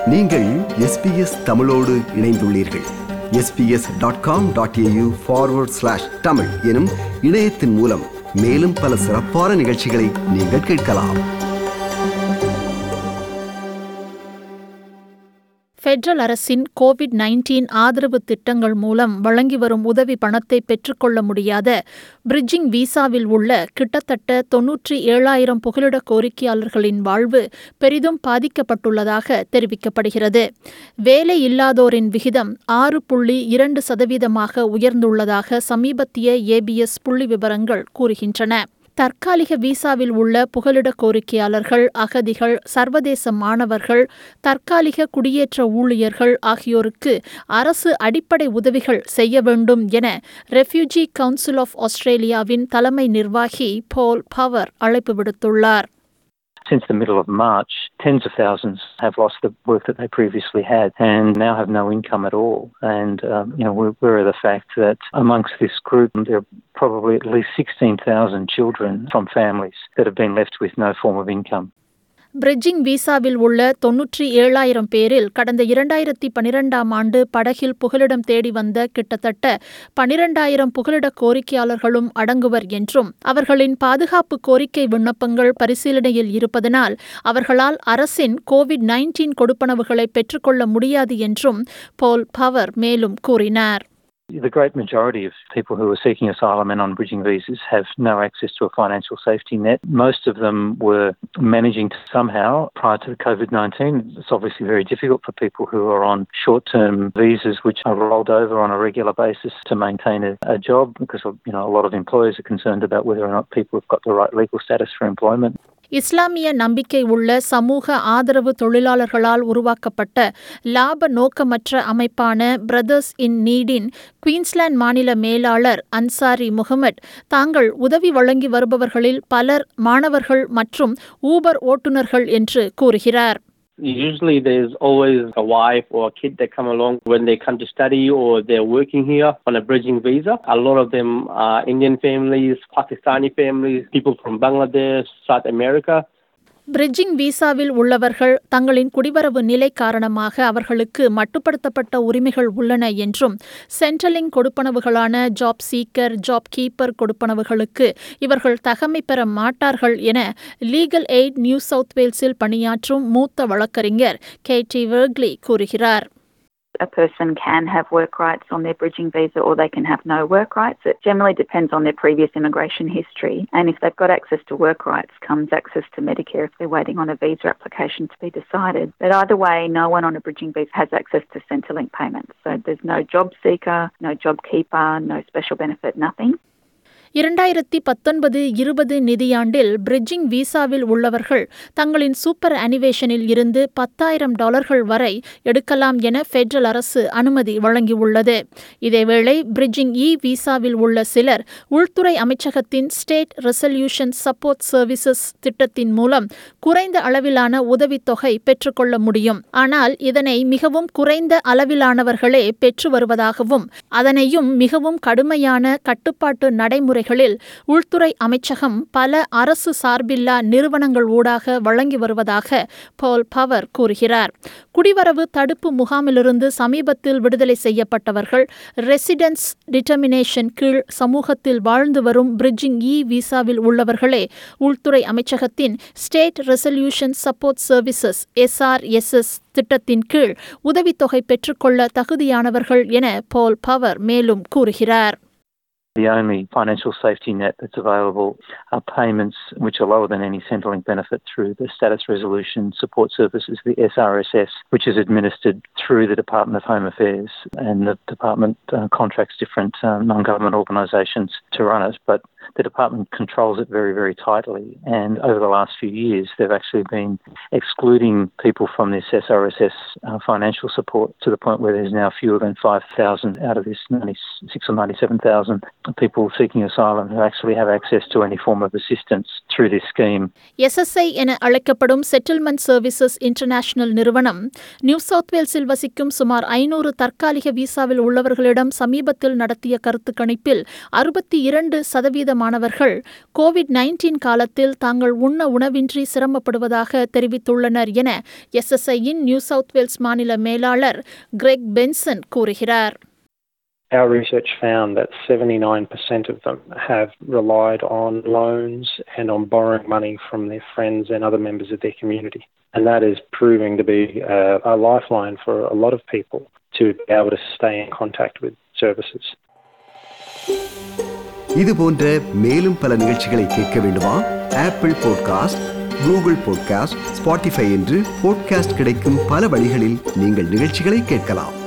நீங்கள் SBS தமிழோடு இணைந்துள்ளீர்கள். sbs.com.au/tamil எனும் இணையத்தின் மூலம் மேலும் பல சிறப்பான நிகழ்ச்சிகளை நீங்கள் கேட்கலாம். ஃபெடரல் அரசின் COVID-19 ஆதரவு திட்டங்கள் மூலம் வழங்கி வரும் உதவி பணத்தை பெற்றுக்கொள்ள முடியாத பிரிட்ஜிங் வீசாவில் உள்ள கிட்டத்தட்ட 97,000 புகலிட கோரிக்கையாளர்களின் வாழ்வு பெரிதும் பாதிக்கப்பட்டுள்ளதாக தெரிவிக்கப்படுகிறது. வேலை இல்லாதோரின் விகிதம் 6.2% உயர்ந்துள்ளதாக சமீபத்திய ABS புள்ளி விவரங்கள் கூறுகின்றன. தற்காலிக வீசாவில் உள்ள புகலிட கோரிக்கையாளர்கள், அகதிகள், சர்வதேச மாணவர்கள், தற்காலிக குடியேற்ற ஊழியர்கள் ஆகியோருக்கு அரசு அடிப்படை உதவிகள் செய்ய வேண்டும் என ரெஃப்யூஜி கவுன்சில் ஆஃப் ஆஸ்திரேலியாவின் தலைமை நிர்வாகி பால் பவர் அழைப்பு விடுத்துள்ளார். Since the middle of March, tens of thousands have lost the work that they previously had and now have no income at all. And, we're aware of the fact that amongst this group, there are probably at least 16,000 children from families that have been left with no form of income. Bridging வீசாவில் உள்ள 97,000 பேரில் கடந்த 2012ஆம் ஆண்டு படகில் புகலிடம் தேடி வந்த கிட்டத்தட்ட 12,000 புகலிட கோரிக்கையாளர்களும் அடங்குவர் என்றும் அவர்களின் பாதுகாப்பு கோரிக்கை விண்ணப்பங்கள் பரிசீலனையில் இருப்பதனால் அவர்களால் அரசின் COVID-19 கொடுப்பனவுகளை பெற்றுக்கொள்ள முடியாது என்றும் பால் பவர் மேலும் கூறினார். The great majority of people who are seeking asylum and on bridging visas have no access to a financial safety net. Most of them were managing to somehow, prior to the COVID-19, it's obviously very difficult for people who are on short-term visas which are rolled over on a regular basis to maintain a job because, a lot of employers are concerned about whether or not people have got the right legal status for employment. இஸ்லாமிய நம்பிக்கை உள்ள சமூக ஆதரவு தொழிலாளர்களால் உருவாக்கப்பட்ட லாப நோக்கமற்ற அமைப்பான brothers இன் நீடின் Queensland மாநில மேலாளர் அன்சாரி முகமட் தாங்கள் உதவி வழங்கி வருபவர்களில் பலர் மாணவர்கள் மற்றும் ஊபர் ஓட்டுநர்கள் என்று கூறுகிறார். Usually there's always a wife or a kid that come along when they come to study or they're working here on a bridging visa. A lot of them are Indian families, Pakistani families, people from Bangladesh, South America. Bridging வீசாவில் உள்ளவர்கள் தங்களின் குடிவரவு நிலை காரணமாக அவர்களுக்கு மட்டுப்படுத்தப்பட்ட உரிமைகள் உள்ளன என்றும் சென்ட்ரலிங் கொடுப்பனவுகளான ஜாப் சீக்கர், ஜாப் கீப்பர் கொடுப்பனவுகளுக்கு இவர்கள் தகமை பெற மாட்டார்கள் என லீகல் எய்ட் நியூ சவுத் வேல்ஸில் பணியாற்றும் மூத்த வழக்கறிஞர் கேட்டி வெர்க்லி கூறுகிறார். A person can have work rights on their bridging visa or they can have no work rights. It generally depends on their previous immigration history. And if they've got access to work rights, comes access to Medicare if they're waiting on a visa application to be decided. But either way, no one on a bridging visa has access to Centrelink payments. So there's no job seeker, no job keeper, no special benefit, nothing. 2019-20 நிதியாண்டில் bridging வீசாவில் உள்ளவர்கள் தங்களின் super அனிவேஷனில் இருந்து $10,000 வரை எடுக்கலாம் என federal அரசு அனுமதி வழங்கியுள்ளது. இதேவேளை பிரிட்ஜிங் வீசாவில் உள்ள சிலர் உள்துறை அமைச்சகத்தின் ஸ்டேட் ரெசல்யூஷன் சப்போர்ட் சர்வீசஸ் திட்டத்தின் மூலம் குறைந்த அளவிலான உதவித்தொகை பெற்றுக்கொள்ள முடியும். ஆனால் இதனை மிகவும் குறைந்த அளவிலானவர்களே பெற்று வருவதாகவும் அதனையும் மிகவும் கடுமையான கட்டுப்பாட்டு நடைமுறைகளில் உள்துறை அமைச்சகம் பல அரசு சார்பில்லா நிறுவனங்கள் ஊடாக வழங்கி வருவதாக பால் பவர் கூறுகிறார். குடிவரவு தடுப்பு முகாமிலிருந்து சமீபத்தில் விடுதலை செய்யப்பட்டவர்கள் ரெசிடென்ஸ் டிட்டர்மினேஷன் கீழ் சமூகத்தில் வாழ்ந்து வரும் பிரிட்ஜிங் வீசாவில் உள்ளவர்களே உள்துறை அமைச்சகத்தின் status resolution support services SRSS திட்டத்தின் கீழ் உதவித்தொகை பெற்றுக்கொள்ள தகுதியானவர்கள் என பால் பவர் மேலும் கூறுகிறார். The only financial safety net that's available are payments which are lower than any Centrelink benefit through the Status Resolution Support Services, the SRSS, which is administered through the Department of Home Affairs. And the department contracts different non-government organisations to run it, but the department controls it very, very tightly. And over the last few years, they've actually been excluding people from this SRSS financial support to the point where there's now fewer than 5,000 out of this 96 or 97,000 people seeking asylum who actually have access to any form of assistance through this scheme. SSI என அழைக்கப்படும் settlement services international நிறுவனம் New South வேல்ஸில் வசிக்கும் சுமார் 500 தற்காலிக வீசாவில் உள்ளவர்களிடம் சமீபத்தில் நடத்திய கருத்து கணிப்பில் 62% அதிகமானவர்கள் கோவிட்-19 காலத்தில் தாங்கள் உண்ண உணவின்றி சிரமப்படுவதாக தெரிவித்துள்ளனர் என SSIயின் நியூ சவுத் வேல்ஸ் மாநில மேலாளர் கிரெக் பென்சன் கூறுகிறார். Our research found that 79% of them have relied on loans and on borrowing money from their friends and other members of their community. And that is proving to be a lifeline for a lot of people to be able to stay in contact with services. இது போன்ற மேலும் பல நிகழ்ச்சிகளை கேட்க வேண்டுமா? Apple podcast, Google podcast, Spotify என்று podcast கிடைக்கும் பல வழிகளில் நீங்கள் நிகழ்ச்சிகளை கேட்கலாம்.